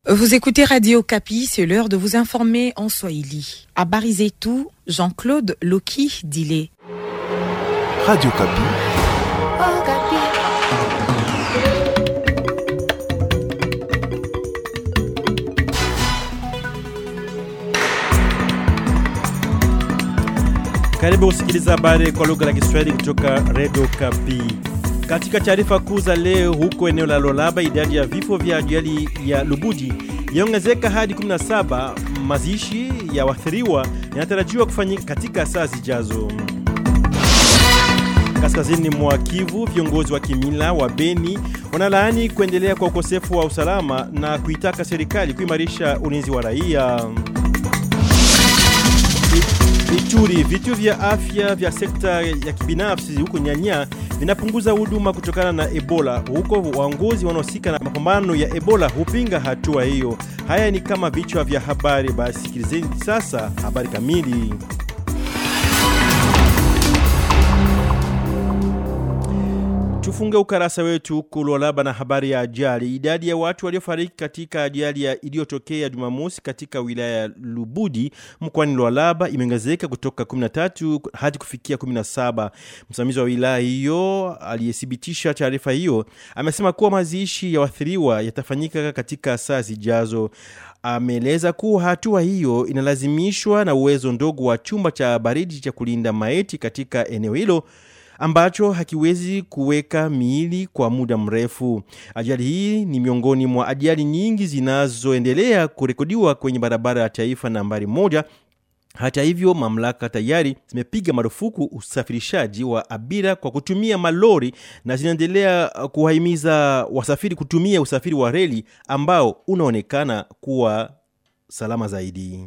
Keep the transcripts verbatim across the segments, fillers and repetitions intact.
Vous écoutez Radio Kapi, c'est l'heure de vous informer en Swahili. Habari zetu, Jean-Claude Loki Dile. Radio Kapi. Oh, Kapi. Karibu kusikiliza habari kwa lugha ya Kiswahili kutoka Radio Kapi. Katika taarifa kuu za leo, huko eneo la Lualaba, idadi ya vifo vya ajali ya Lubudi yaongezeka hadi kumi na saba. Mazishi ya waathiriwa yanatarajiwa kufanyika katika saa zijazo. Kaskazini mwa Kivu, viongozi wa kimila wa Beni wanalaani kuendelea kwa ukosefu wa usalama na kuitaka serikali kuimarisha ulinzi wa raia. Ituri, vituo vya afya vya sekta ya kibinafsi huko Nyanya vinapunguza huduma kutokana na Ebola. Huko waongozi wanaohusika na mapambano ya Ebola hupinga hatua hiyo. Haya ni kama vichwa vya habari, basi sikilizeni sasa habari kamili. Tufunge ukarasa wetu Lualaba na habari ya ajali. Idadi ya watu waliofariki katika ajali ya iliyotokea Jumamosi katika wilaya ya Lubudi mkoani Lualaba imeongezeka kutoka kumi na tatu hadi kufikia kumi na saba. Msimamizi wa wilaya hiyo aliyethibitisha taarifa hiyo amesema kuwa mazishi ya waathiriwa yatafanyika katika saa zijazo. Ameeleza kuwa hatua hiyo inalazimishwa na uwezo ndogo wa chumba cha baridi cha kulinda maiti katika eneo hilo ambacho hakiwezi kuweka miili kwa muda mrefu. Ajali hii ni miongoni mwa ajali nyingi zinazoendelea kurekodiwa kwenye barabara ya taifa nambari moja. Hata hivyo, mamlaka tayari zimepiga marufuku usafirishaji wa abiria kwa kutumia malori na zinaendelea kuwahimiza wasafiri kutumia usafiri wa reli ambao unaonekana kuwa salama zaidi.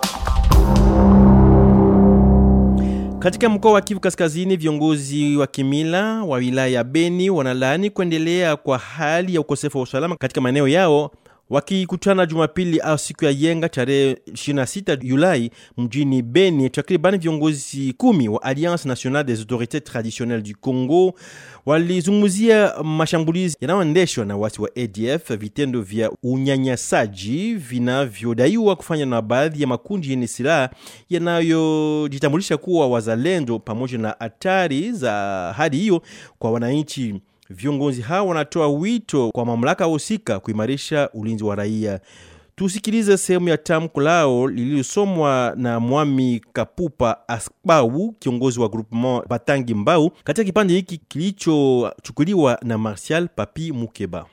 Katika mkoa wa Kivu Kaskazini, viongozi wa kimila wa wilaya ya Beni wanalaani kuendelea kwa hali ya ukosefu wa usalama katika maeneo yao, wakikutana Jumapili au siku ya Yenga tarehe ishirini na sita Julai mjini Beni. Takriban viongozi kumi wa Alliance Nationale des Autorités Traditionnelles du Congo walizungumzia mashambulizi yanayoendeshwa na wasi wa A D F, vitendo vya unyanyasaji vinavyodaiwa kufanywa na baadhi ya makundi yenye silaha yanayojitambulisha kuwa wazalendo, pamoja na hatari za hadi hiyo kwa wananchi. Viongozi hao wanatoa wito kwa mamlaka husika kuimarisha ulinzi wa raia. Tusikilize sehemu ya tamko lao lililosomwa na Mwami Kapupa Asbau, kiongozi wa groupement Batangi Mbau, katika kipande hiki kilichochukuliwa na Martial Papi Mukeba.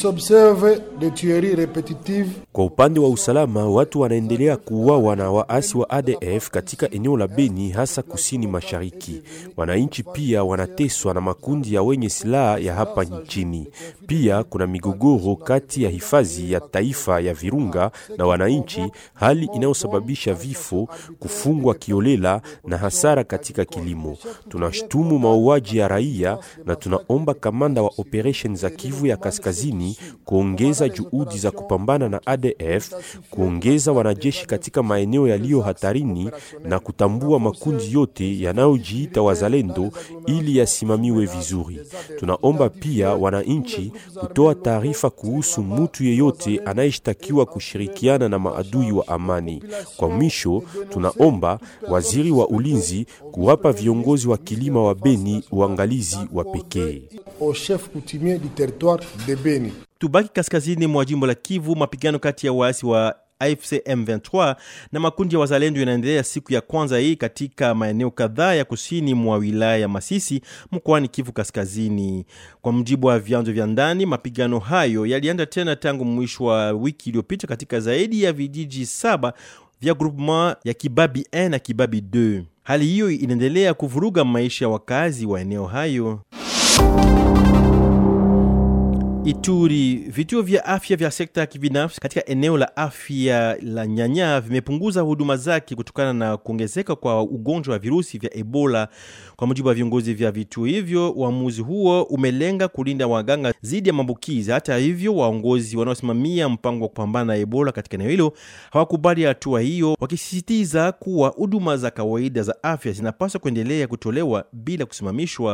Kwa upande wa usalama, watu wanaendelea kuuawa na waasi wa A D F katika eneo la Beni, hasa kusini mashariki. Wananchi pia wanateswa na makundi ya wenye silaha ya hapa nchini. Pia kuna migogoro kati ya hifadhi ya taifa ya Virunga na wananchi, hali inayosababisha vifo, kufungwa kiolela na hasara katika kilimo. Tunashtumu mauaji ya raia na tunaomba kamanda wa operation za Kivu ya Kaskazini kuongeza juhudi za kupambana na A D F, kuongeza wanajeshi katika maeneo yaliyo hatarini na kutambua makundi yote yanayojiita wazalendo ili yasimamiwe vizuri. Tunaomba pia wananchi kutoa taarifa kuhusu mtu yeyote anayeshtakiwa kushirikiana na maadui wa amani. Kwa mwisho, tunaomba waziri wa ulinzi kuwapa viongozi wa kilima wa Beni uangalizi wa pekee. Au chef coutumier du territoire de Beni. Tubaki kaskazini mwa jimbo la Kivu, mapigano kati ya waasi wa A F C M ishirini na tatu na makundi ya wazalendo yanaendelea siku ya kwanza hii katika maeneo kadhaa ya kusini mwa wilaya ya Masisi mkoani Kivu Kaskazini. Kwa mjibu wa vyanzo vya ndani, mapigano hayo yalianza tena tangu mwisho wa wiki iliyopita katika zaidi ya vijiji saba vya groupement ya Kibabi moja na Kibabi mbili. Hali hiyo inaendelea kuvuruga maisha ya wakazi wa eneo hayo. Ituri, vituo vya afya vya sekta ya kibinafsi katika eneo la afya la Nyanya vimepunguza huduma zake kutokana na kuongezeka kwa ugonjwa wa virusi vya Ebola. Kwa mujibu wa viongozi vya vituo hivyo, uamuzi huo umelenga kulinda waganga dhidi ya maambukizi. Hata hivyo, waongozi wanaosimamia mpango wa kupambana na Ebola katika eneo hilo hawakubali hatua hiyo, wakisisitiza kuwa huduma za kawaida za afya zinapaswa kuendelea kutolewa bila kusimamishwa.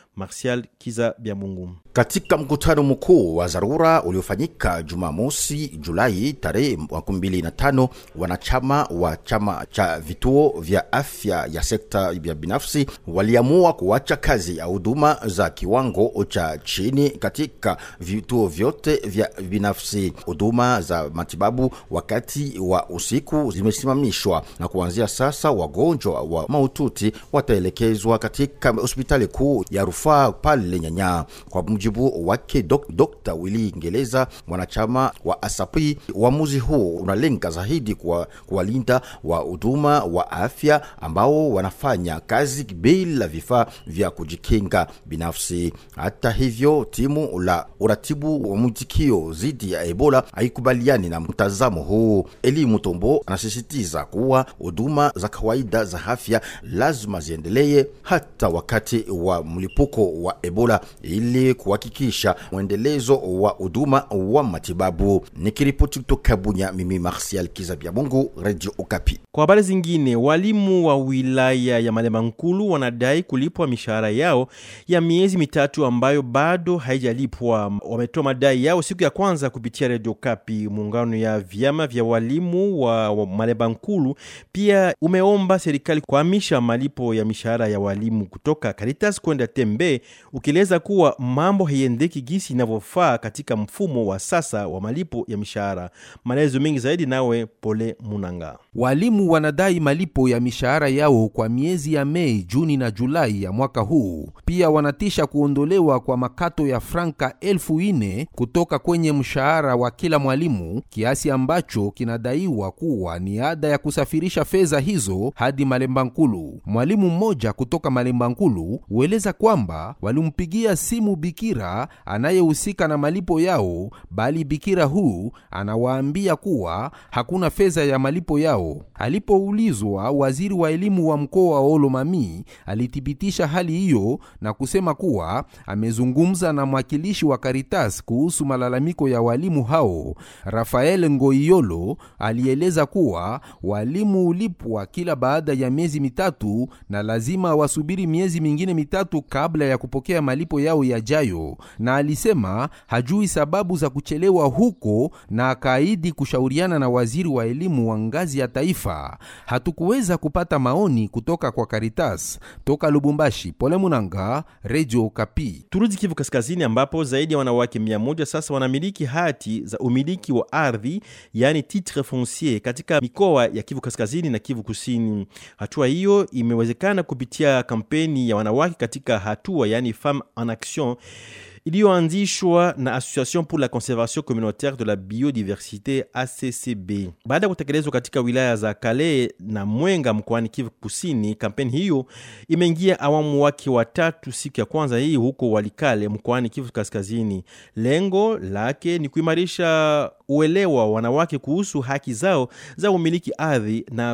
Martial Kiza Biamungu. Katika mkutano mkuu wa dharura uliofanyika Jumamosi Julai tarehe makumi mbili na tano, wanachama wa chama cha vituo vya afya ya sekta ya binafsi waliamua kuacha kazi ya huduma za kiwango cha chini katika vituo vyote vya binafsi. Huduma za matibabu wakati wa usiku zimesimamishwa, na kuanzia sasa wagonjwa wa mahututi wataelekezwa katika hospitali kuu ya rufaa pale Nyanya. Kwa mujibu wake Dokta Willy Ngeleza, mwanachama wa Asapi, uamuzi huu unalenga zaidi kwa kuwalinda wa huduma wa afya ambao wanafanya kazi bila vifaa vya kujikinga binafsi. Hata hivyo, timu la uratibu wa mwitikio dhidi ya Ebola haikubaliani na mtazamo huu. Eli Mutombo anasisitiza kuwa huduma za kawaida za afya lazima ziendelee hata wakati wa mlipuko wa Ebola ili kuhakikisha muendelezo wa huduma wa matibabu. Nikiripoti kutoka Bunya, mimi Martial Kiza Biamungu, Radio Okapi. Kwa habari zingine, walimu wa wilaya ya Malema Nkulu wanadai kulipwa mishahara yao ya miezi mitatu ambayo bado haijalipwa. Wametoa madai yao siku ya kwanza kupitia Radio Okapi. Muungano ya vyama vya walimu wa Malema Nkulu pia umeomba serikali kuhamisha malipo ya mishahara ya walimu kutoka Caritas kwenda Tembe, ukieleza kuwa mambo haiendeki gisi inavyofaa katika mfumo wa sasa wa malipo ya mishahara. Maelezo mengi zaidi nawe Pole Munanga. Walimu wanadai malipo ya mishahara yao kwa miezi ya Mei, Juni na Julai ya mwaka huu. Pia wanatisha kuondolewa kwa makato ya franka elfu ine kutoka kwenye mshahara wa kila mwalimu, kiasi ambacho kinadaiwa kuwa ni ada ya kusafirisha fedha hizo hadi Malemba Nkulu. Mwalimu mmoja kutoka Malemba Nkulu ueleza kwamba walimpigia simu bikira anayehusika na malipo yao, bali bikira huu anawaambia kuwa hakuna fedha ya malipo yao. Alipoulizwa, waziri wa elimu wa mkoa wa Olomami alithibitisha hali hiyo na kusema kuwa amezungumza na mwakilishi wa Caritas kuhusu malalamiko ya walimu hao. Rafael Ngoiyolo alieleza kuwa walimu ulipwa kila baada ya miezi mitatu na lazima wasubiri miezi mingine mitatu kabla ya kupokea malipo yao yajayo, na alisema hajui sababu za kuchelewa huko na akaahidi kushauriana na waziri wa elimu wa ngazi ya taifa. Hatukuweza kupata maoni kutoka kwa Caritas. Toka Lubumbashi, Pole Munanga, Radio Okapi. Turudi Kivu Kaskazini, ambapo zaidi ya wanawake mia moja sasa wanamiliki hati za umiliki wa ardhi, yani titre foncier, katika mikoa ya Kivu Kaskazini na Kivu Kusini. Hatua hiyo imewezekana kupitia kampeni ya wanawake katika hatua, yani Femmes en Action, iliyoanzishwa na Association pour la Conservation Communautaire de la Biodiversité A C C B. Baada ya kutekelezwa katika wilaya za Kale na Mwenga mkoani Kivu Kusini, kampeni hiyo imeingia awamu wake wa tatu siku ya kwanza hii huko Walikale mkoani Kivu Kaskazini. Lengo lake ni kuimarisha uelewa wa wanawake kuhusu haki zao za umiliki ardhi na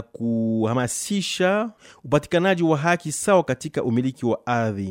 kuhamasisha upatikanaji wa haki sawa katika umiliki wa ardhi.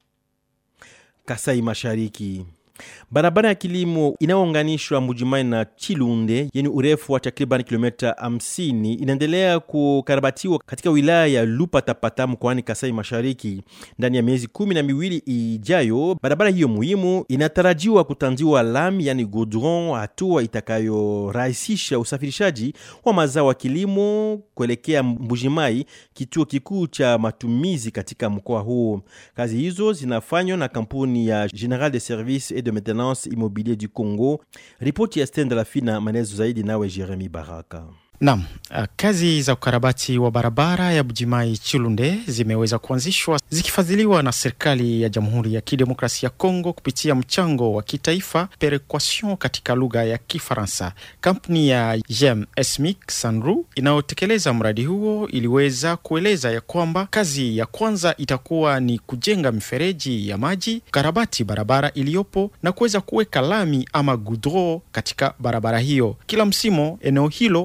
Kasai Mashariki. Barabara ya kilimo inayounganishwa Mujimai na Chilunde yenye urefu wa takriban kilomita hamsini inaendelea kukarabatiwa katika wilaya ya Lupatapata mkoani Kasai Mashariki. Ndani ya miezi kumi na miwili ijayo, barabara hiyo muhimu inatarajiwa kutandiwa lami, yani goudron, hatua itakayorahisisha usafirishaji wa mazao ya kilimo kuelekea Mujimai, kituo kikuu cha matumizi katika mkoa huo. Kazi hizo zinafanywa na kampuni ya General de Services et de Maintenance Immobilier du Congo. Ripoti ya Stenda Lafina, maelezo zaidi nawe Jeremy Baraka. Naam, kazi za ukarabati wa barabara ya Bujimai Chilunde zimeweza kuanzishwa zikifadhiliwa na serikali ya Jamhuri ya Kidemokrasia ya Kongo kupitia mchango wa kitaifa perequation katika lugha ya Kifaransa. Kampuni ya G M S M I C Sanru inayotekeleza mradi huo iliweza kueleza ya kwamba kazi ya kwanza itakuwa ni kujenga mifereji ya maji, karabati barabara iliyopo na kuweza kuweka lami ama goudron katika barabara hiyo. Kila msimo eneo hilo huvuna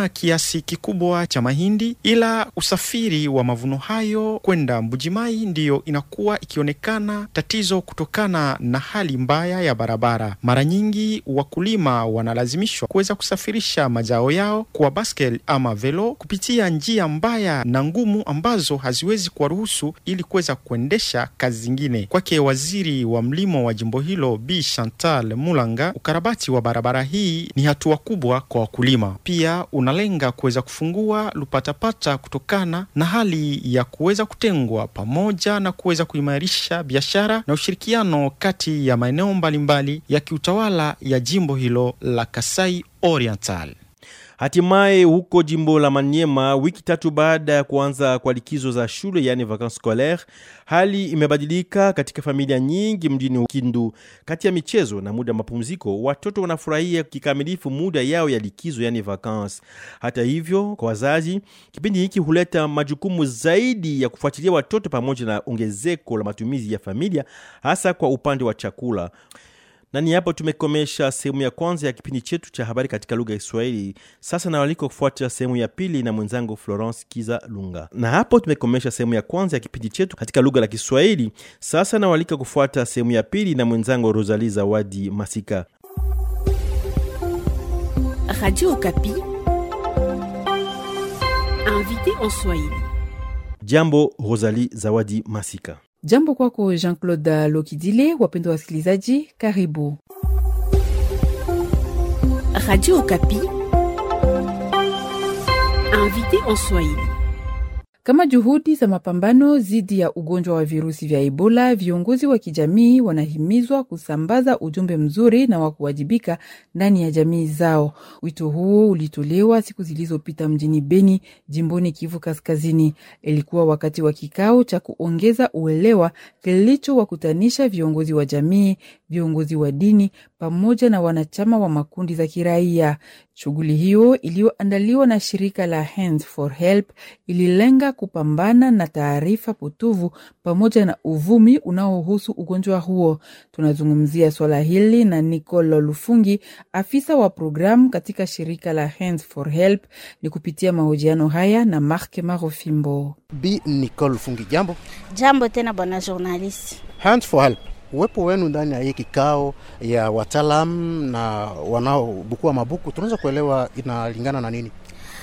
kuvuna kiasi kikubwa cha mahindi, ila usafiri wa mavuno hayo kwenda Mbujimai ndiyo inakuwa ikionekana tatizo kutokana na hali mbaya ya barabara. Mara nyingi wakulima wanalazimishwa kuweza kusafirisha mazao yao kwa baskel ama velo kupitia njia mbaya na ngumu ambazo haziwezi kuwaruhusu ili kuweza kuendesha kazi zingine. Kwake waziri wa mlimo wa jimbo hilo Bi Chantal Mulanga, ukarabati wa barabara hii ni hatua kubwa kwa wakulima. Pia unalenga kuweza kufungua lupatapata kutokana na hali ya kuweza kutengwa, pamoja na kuweza kuimarisha biashara na ushirikiano kati ya maeneo mbalimbali ya kiutawala ya jimbo hilo la Kasai Oriental. Hatimaye huko jimbo la Maniema, wiki tatu baada ya kuanza kwa likizo za shule, yani vacances scolaires, hali imebadilika katika familia nyingi mjini Kindu. Kati ya michezo na muda mapumziko, watoto wanafurahia kikamilifu muda yao ya likizo, yani vacances. Hata hivyo, kwa wazazi, kipindi hiki huleta majukumu zaidi ya kufuatilia watoto pamoja na ongezeko la matumizi ya familia, hasa kwa upande wa chakula. Na ni hapo tumekomesha sehemu ya kwanza ya kipindi chetu cha habari katika lugha ya Kiswahili. Sasa nawaliko kufuata sehemu ya pili na mwenzangu Florence Kiza Lunga. Na hapo tumekomesha sehemu ya kwanza ya kipindi chetu katika lugha ya Kiswahili. Sasa nawaliko kufuata sehemu ya pili na mwenzangu Rosalie Zawadi Masika. Radio Okapi. Invité en Swahili. Jambo Rosalie Zawadi Masika. Jambo kwako Jean-Claude Lokidile. Wapendwa wasikilizaji, karibu. Radio Okapi. Invité en Swahili. Kama juhudi za mapambano dhidi ya ugonjwa wa virusi vya Ebola, viongozi wa kijamii wanahimizwa kusambaza ujumbe mzuri na wa kuwajibika ndani ya jamii zao. Wito huo ulitolewa siku zilizopita mjini Beni, jimboni Kivu Kaskazini. Ilikuwa wakati wa kikao cha kuongeza uelewa kilicho wakutanisha viongozi wa jamii, viongozi wa dini pamoja na wanachama wa makundi za kiraia. Shughuli hiyo iliyoandaliwa na shirika la Hands for Help ililenga kupambana na taarifa potovu pamoja na uvumi unaohusu ugonjwa huo. Tunazungumzia swala hili na Nicole Lufungi, afisa wa programu katika shirika la Hands for Help, ni kupitia mahojiano haya na Mark Marofimbo. Bi Nicole Lufungi, jambo. Jambo tena bwana journalist. Hands for Help, uwepo wenu ndani ya hii kikao ya wataalamu na wanaobukua mabuku, tunaweza kuelewa inalingana na nini?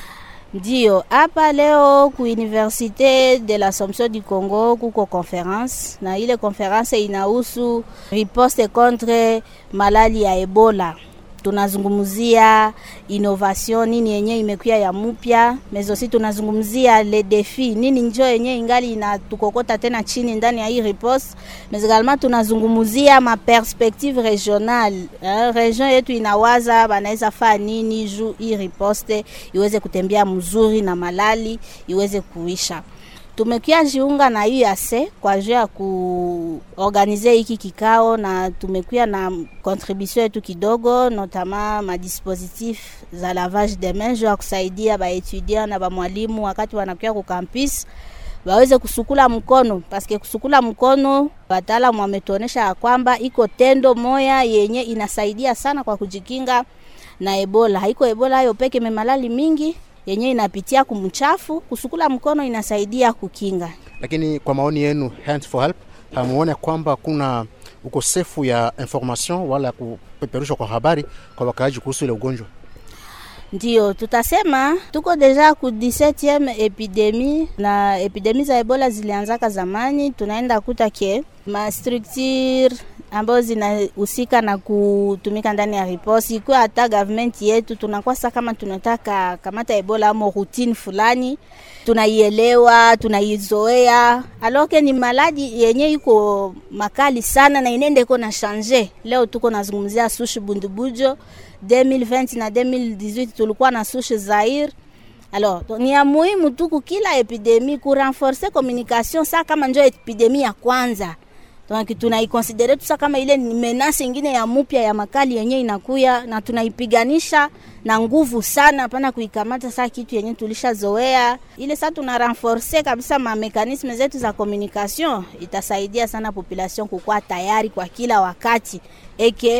Ndio, hapa leo ku Université de l'Assomption du Congo kuko conference, na ile conference inahusu riposte contre malali ya Ebola. Tunazungumzia innovation, nini yenye imekuya ya mupya, mezosi tunazungumzia le défi, nini njoo yenye ingali inatukokota tena chini ndani ya hii riposte. Mezigalma tunazungumzia ma perspective regionale, eh, region yetu inawaza banaweza faa nini juu hii riposte iweze kutembea mzuri na malali iweze kuisha. Tumekuja jiunga na U A C kwa ajili ya kuorganize hiki kikao, na tumekuja na contribution yetu kidogo, notamment ma dispositif za lavage de mains ya kusaidia ba étudiants na ba mwalimu wakati wanakuja ku campus waweze kusukula mkono, paske kusukula mkono wataalamu wametuonesha kwamba iko tendo moya yenye inasaidia sana kwa kujikinga na Ebola. Haiko Ebola hayo peke, memalali mingi yenye inapitia kumchafu, kusukula mkono inasaidia kukinga. Lakini kwa maoni yenu Hands for Help, hamuone kwamba kuna ukosefu ya information wala kupeperusha kwa habari kwa wakaaji kuhusu ile ugonjwa? Ndio, tutasema tuko deja ku dix-septième epidemie, na epidemie za Ebola zilianzaka zamani. Tunaenda kutake ma structure ambazo zinahusika na kutumika ndani ya riposte, kwa hata government yetu tunakuwa sasa kama tunataka kamata Ebola ama routine fulani, tunaielewa, tunaizoea, aloke ni maladi yenye iko makali sana na inende iko na changer. Leo tuko nazungumzia sushi Bundubujo, deux mille vingt na deux mille dix-huit tulikuwa na sushi Zaire. Alors, ni ya muhimu tuku kila epidemie ku renforcer communication sa kama njo epidemie ya kwanza. Donc tunaiconsidere tusa kama ile ni menace nyingine ya mupya ya makali yenye inakuya, na tunaipiganisha na nguvu sana, hapana kuikamata saa kitu yenye tulishazoea. Ile sasa tuna renforcer kabisa ma mekanisme zetu za communication, itasaidia sana population kukua tayari kwa kila wakati eke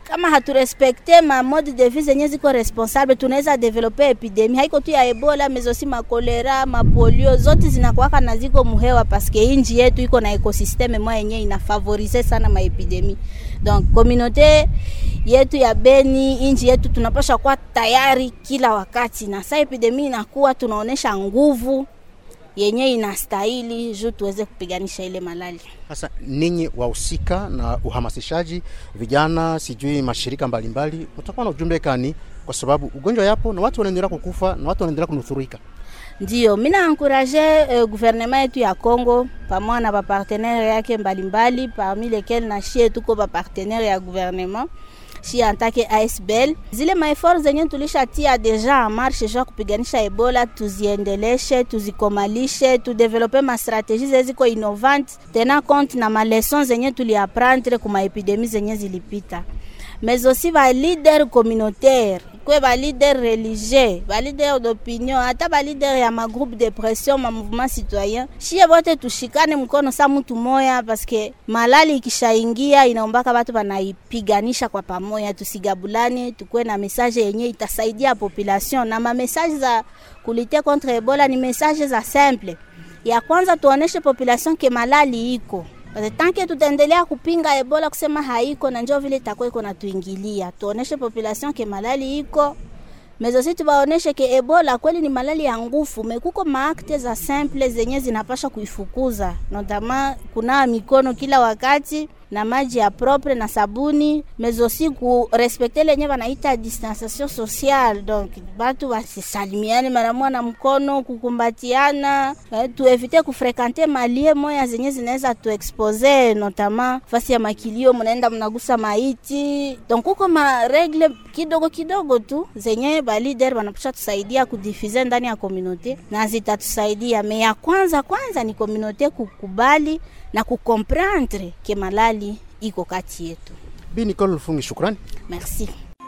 kama haturespekte ma mode de vie zenye ziko responsable, tunaweza developer epidemie. Haiko tu ya Ebola, mezosi ma kolera, ma polio, zote zinakuwaka na ziko muhewa paske inji yetu iko na ekosisteme moja yenye inafavorize sana ma epidemie. Donc communauté yetu ya Beni, inji yetu tunapaswa kuwa tayari kila wakati, na saa epidemie inakuwa tunaonesha nguvu yenye inastahili juu tuweze kupiganisha ile malali. Sasa ninyi wahusika na uhamasishaji vijana, sijui mashirika mbalimbali, mtakuwa na ujumbe gani? Kwa sababu ugonjwa yapo na watu wanaendelea kukufa na watu wanaendelea kunusurika. Ndio, mimi na encourager uh, gouvernement yetu ya Kongo pamoja na ba partenaire yake mbalimbali, parmi lesquels na shie tuko ba partenaire ya gouvernement si antake A S B L. Zile maefort zenye tulishatia deja en marche ja kupiganisha Ebola, tuziendeleshe, tuzikomalishe, tu developer ma strategie ziko innovante tena compte na ma lessons zenye tuliapprendre kuma epidemie zenye zilipita. Mais aussi ba leader communautaire, kwe ba leader religieux, ba leader d'opinion, ata ba leader ya ma groupe de pression, ma mouvement citoyen. Shie bote tushikane mkono sa mtu moya, parce que malali ikishaingia inaombaka watu banaipiganisha kwa pamoja, tusigabulane, tukue na message yenye itasaidia population. Na ma message za kulite contre Ebola ni message za simple. Ya kwanza tuoneshe population ke malali iko. Tanke tutaendelea kupinga Ebola kusema haiko na njoo vile itakuwa iko na tuingilia. Tuoneshe population ke malali iko. Mezo si tubaoneshe ke Ebola kweli ni malali ya nguvu. Mekuko maakte za simple zenye zinapasha kuifukuza. Notama kuna mikono kila wakati na maji ya propre na sabuni. Mezo si ku respecte lenye wanaita distanciation sociale. Donc batu wasisalimiane mara moja na mkono, kukumbatiana, eh, tuevite kufrekante malie moya zenye zinaweza tu expose, notama fasi ya makilio mnaenda mnagusa maiti. Donc kuko ma regle kidogo kidogo tu zenye ba leader wanapaswa tusaidia kudifuser ndani ya community na zitatusaidia. Me ya kwanza kwanza ni community kukubali na kukomprendre ke malali iko kati yetu. Bi Nicole Lufungi, shukrani. Merci.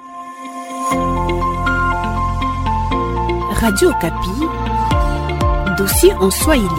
Radio Kapi, dossier en Swahili.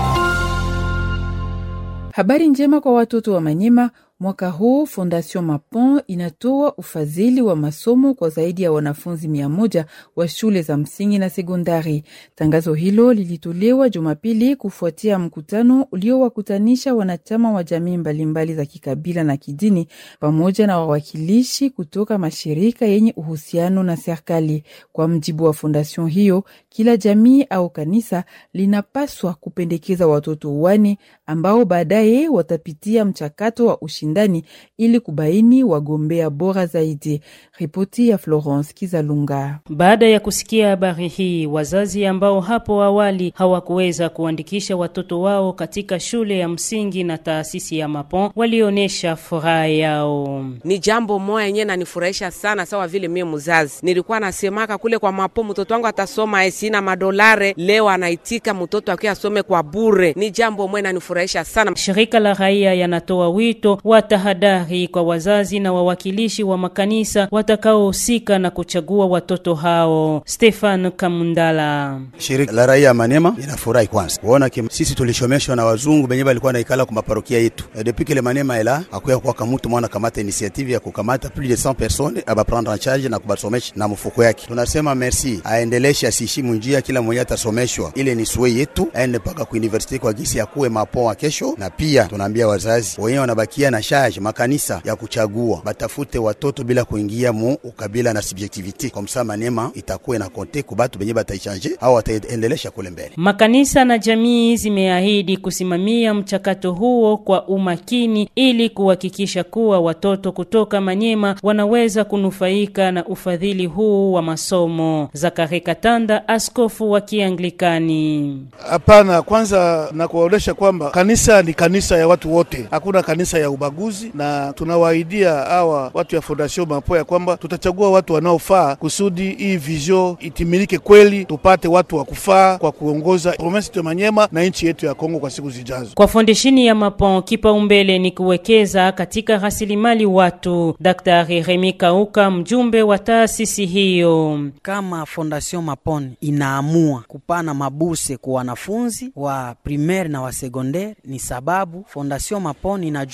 Habari njema kwa watoto wa Manyema. Mwaka huu Fondation Mapon inatoa ufadhili wa masomo kwa zaidi ya wanafunzi mia moja wa shule za msingi na sekondari. Tangazo hilo lilitolewa Jumapili kufuatia mkutano uliowakutanisha wanachama wa jamii mbalimbali za kikabila na kidini pamoja na wawakilishi kutoka mashirika yenye uhusiano na serikali. Kwa mjibu wa fondation hiyo, kila jamii au kanisa linapaswa kupendekeza watoto wane ambao baadaye watapitia mchakato wa ushindani ili kubaini wagombea bora zaidi. Ripoti ya Florence Kizalunga. Baada ya kusikia habari hii, wazazi ambao hapo awali hawakuweza kuandikisha watoto wao katika shule ya msingi na taasisi ya Mapon walionesha furaha yao. Ni jambo moja yenyewe nanifurahisha sana, sawa vile mimi mzazi nilikuwa nasemaka kule kwa Mapon mtoto wangu atasoma esina madolare, leo anaitika mtoto wake asome kwa bure. Ni jambo moja nanifurahisha sana. Shirika la raia yanatoa wito wa tahadhari kwa wazazi na wawakilishi wa makanisa watakaohusika na kuchagua watoto hao. Stefan Kamundala. Shirika la raia Manema inafurahi kwanza kuona kim sisi tulishomeshwa na wazungu benye balikuwa naikala kwa maparokia yetu. Depuis que le Manema ela akuya kwa kamutu mwana kamata initiative ya kukamata plus de cent personnes aba prendre en charge na kubasomesha na mfuko yake. Tunasema merci, aendeleshe asishimu njia kila mmoja atasomeshwa. Ile ni suwe yetu, aende paka ku university kwa gisi ya kuwe Mapon wa kesho. Na pia tunaambia wazazi wenyewe wanabakia na charge makanisa ya kuchagua batafute watoto bila kuingia mu ukabila na subjectivity. Kwa msa Manema itakuwa na konte kubatu benye bataichange au wataendelesha kule mbele. Makanisa na jamii zimeahidi kusimamia mchakato huo kwa umakini ili kuhakikisha kuwa watoto kutoka Manyema wanaweza kunufaika na ufadhili huu wa masomo. Zakari Katanda, askofu wa Kianglikani. Hapana, kwanza na kuwaonesha kwamba kanisa ni kanisa ya watu wote. Hakuna kanisa ya ubaguzi, na tunawaidia hawa watu ya Fondation Mapon ya kwamba tutachagua watu wanaofaa kusudi hii vision itimilike kweli, tupate watu wa kufaa kwa kuongoza province ya Manyema na nchi yetu ya Kongo kwa siku zijazo. Kwa Fondation ya Mapon, kipaumbele ni kuwekeza katika rasilimali watu. Daktari Remi Kauka, mjumbe wa taasisi hiyo. Kama Fondation Mapon inaamua kupana mabuse kwa wanafunzi wa primaire na wa secondaire, ni sababu Fondation Mapon inajua kama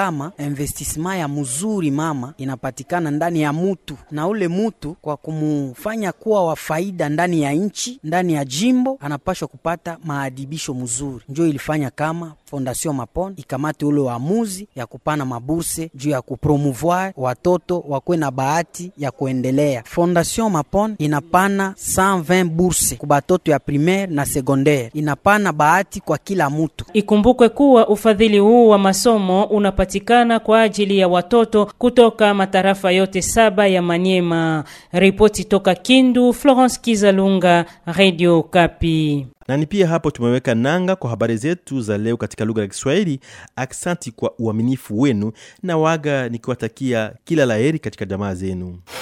kama investissement ya mzuri mama inapatikana ndani ya mutu, na ule mutu kwa kumufanya kuwa wa faida ndani ya nchi, ndani ya jimbo, anapashwa kupata maadibisho mzuri. Ndio ilifanya kama Fondation Mapon ikamate ule waamuzi ya kupana maburse juu ya kupromouvoir watoto wakwe na bahati ya kuendelea. Fondation Mapon inapana cent vingt burse kwa batoto ya primaire na secondaire, inapana bahati kwa kila mtu. Ikumbukwe kuwa ufadhili huu wa masomo unapatikana kwa ajili ya watoto kutoka matarafa yote saba ya Maniema. Ripoti toka Kindu, Florence Kizalunga, Radio Kapi. Na ni pia hapo tumeweka nanga kwa habari zetu za leo katika lugha ya Kiswahili. Aksanti kwa uaminifu wenu, na waga nikiwatakia kila laheri katika jamaa zenu.